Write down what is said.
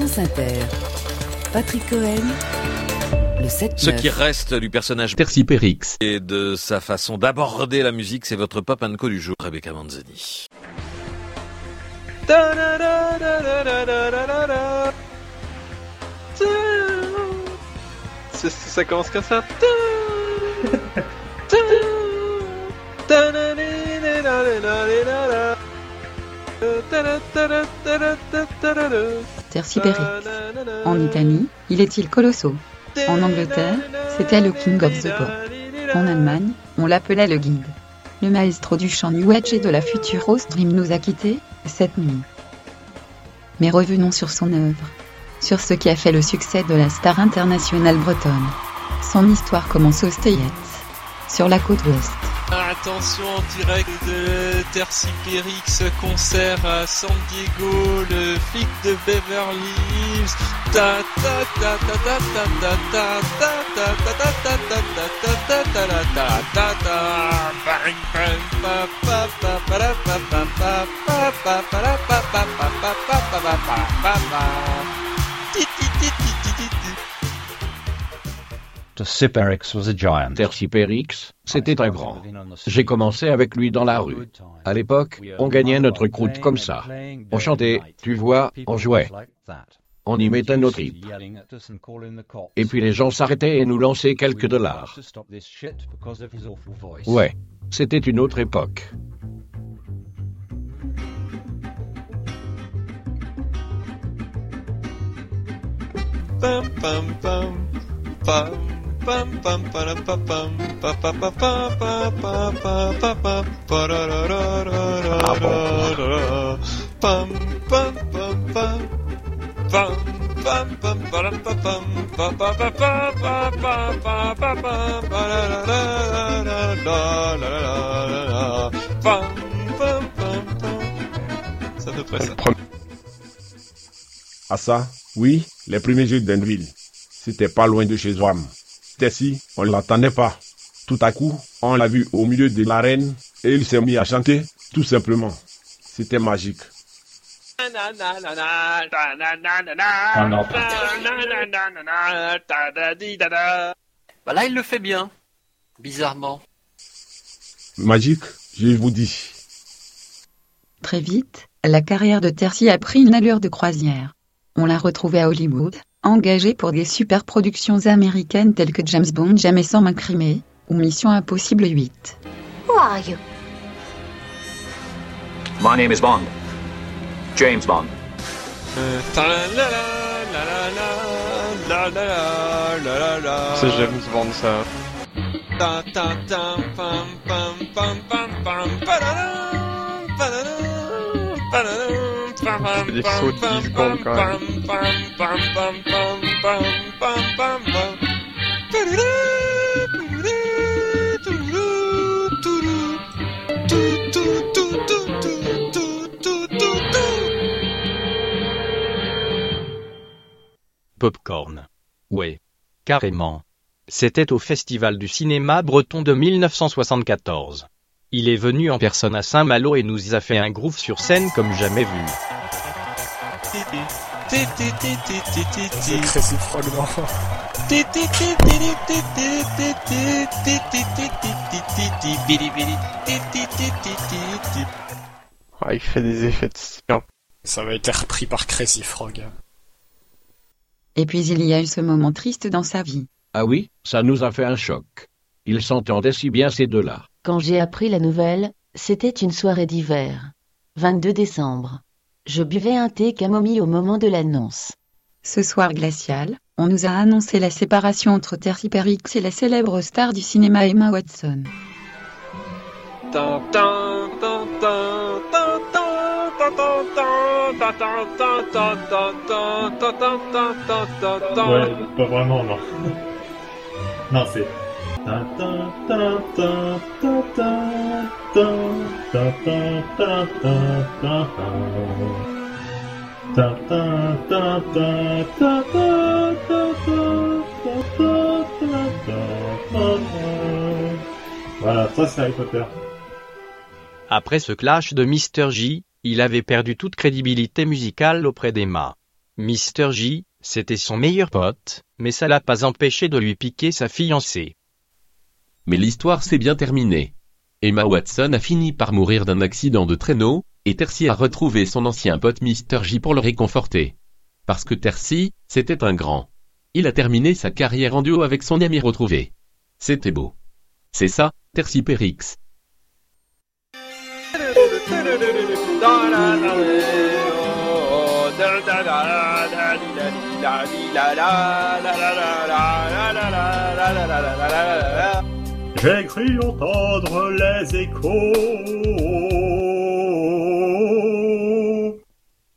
France Inter. Patrick Cohen, le 7-9. Ce qui reste du personnage Tercipérix et de sa façon d'aborder la musique, c'est votre Pop & Co du jour, Rebecca Manzoni. Ça commence comme ça. Tercipérix. En Italie, il est il Colosso. En Angleterre, c'était le King of the Pop. En Allemagne, on l'appelait le guide. Le maestro du chant New Age et de la future Ostream nous a quittés, cette nuit. Mais revenons sur son œuvre. Sur ce qui a fait le succès de la star internationale bretonne. Son histoire commence aux States, sur la côte ouest. Attention, en direct de Tercipérix, concert à San Diego, le flic de Beverly Hills. Ta ta ta ta ta ta ta ta ta ta ta ta ta ta ta ta ta. Bang bang pa pa pa pa pa pa pa pa pa pa pa pa pa pa pa pa. Ti ti ti ti ti ti. Tercipérix was a giant. Tercipérix, c'était un grand. J'ai commencé avec lui dans la rue. À l'époque, on gagnait notre croûte comme ça. On chantait, tu vois, on jouait. On y mettait nos tripes. Et puis les gens s'arrêtaient et nous lançaient quelques dollars. Ouais, c'était une autre époque. Pam pam pam pam. Pam pam pam pam pam pam pam pam pam pam pam pam pam pam pam pam pam pam pam pam c'est à peu près ça. Ah ça, oui, les premiers jeux d'Enville. C'était pas loin de chez Zoam. Tessie, on l'attendait pas. Tout à coup, on l'a vu au milieu de l'arène et il s'est mis à chanter, tout simplement. C'était magique. Bah là, il le fait bien, bizarrement. Magique, je vous dis. Très vite, la carrière de Tercy a pris une allure de croisière. On l'a retrouvé à Hollywood, engagé pour des super productions américaines telles que James Bond Jamais sans main crimée, ou Mission Impossible 8. Who are you? My name is Bond. James Bond. C'est James Bond ça. Des sauts de 10 secondes quand même. Popcorn. Ouais. Carrément. C'était au Festival du cinéma breton de 1974. Il est venu en personne à Saint-Malo et nous a fait un groove sur scène comme jamais vu. C'est Crazy Frog, non? Ah, il fait des effets de style. Ça va être repris par Crazy Frog. Et puis il y a eu ce moment triste dans sa vie. Ah oui, ça nous a fait un choc. Ils s'entendaient si bien ces deux-là. Quand j'ai appris la nouvelle, c'était une soirée d'hiver. 22 décembre. Je buvais un thé camomille au moment de l'annonce. Ce soir glacial, on nous a annoncé la séparation entre Tercipérix et la célèbre star du cinéma Emma Watson. Ouais, pas vraiment, non. Non, c'est... Voilà, ça c'est Harry Potter. Après ce clash de Mr. J, il avait perdu toute crédibilité musicale auprès d'Emma. Mr. J, c'était son meilleur pote, mais ça l'a pas empêché de lui piquer sa fiancée. Mais l'histoire s'est bien terminée. Emma Watson a fini par mourir d'un accident de traîneau, et Tercy a retrouvé son ancien pote Mr. J pour le réconforter. Parce que Tercy, c'était un grand. Il a terminé sa carrière en duo avec son ami retrouvé. C'était beau. C'est ça, Tercy Périx. J'ai cru entendre les échos